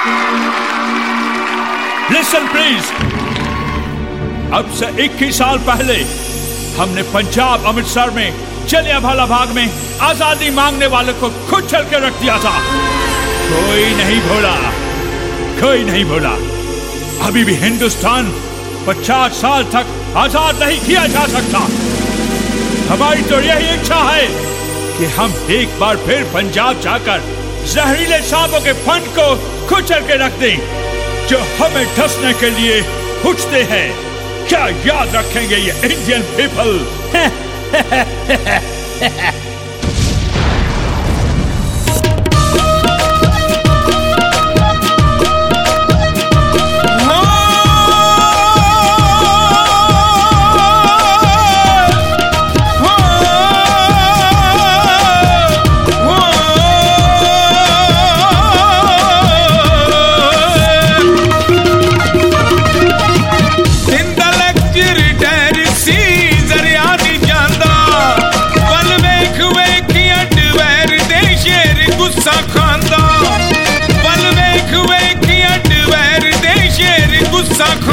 Listen please. अब से 21 साल पहले हमने पंजाब अमृतसर में जलियांवाला बाग में आजादी मांगने वाले को खुद चल के रख दिया था। कोई नहीं भूला, कोई नहीं भूला। अभी भी हिंदुस्तान 50 साल तक आजाद नहीं किया जा सकता। हमारी तो यही इच्छा है कि हम एक बार फिर पंजाब जाकर जहरीले सांपों के फंड को कुचल के रख दें जो हमें डसने के लिए उठते हैं। क्या याद रखेंगे ये इंडियन पीपल? गुस्सा